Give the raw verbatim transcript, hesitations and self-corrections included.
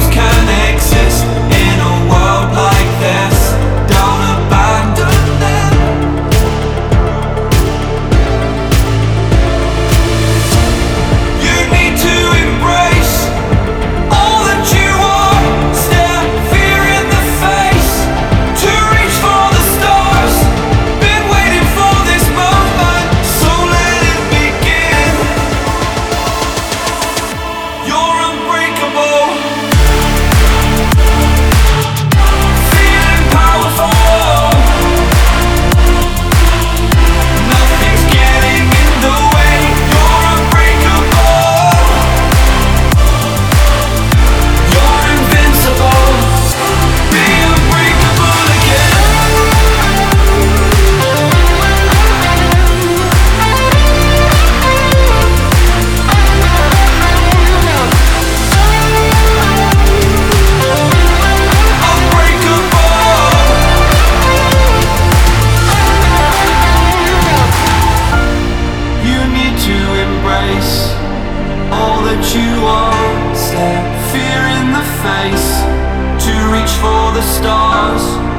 can exist in a world like this. Don't abandon them. You need to embrace all that you are. Stare fear in the face to reach for the stars. Been waiting for this moment, so let it begin. You're unbreakable. Feeling powerful. Nothing's getting in the way. You're unbreakable. You're invincible. Be unbreakable again. Unbreakable. You need to embrace all that you are. Stare fear in the face to reach for the stars.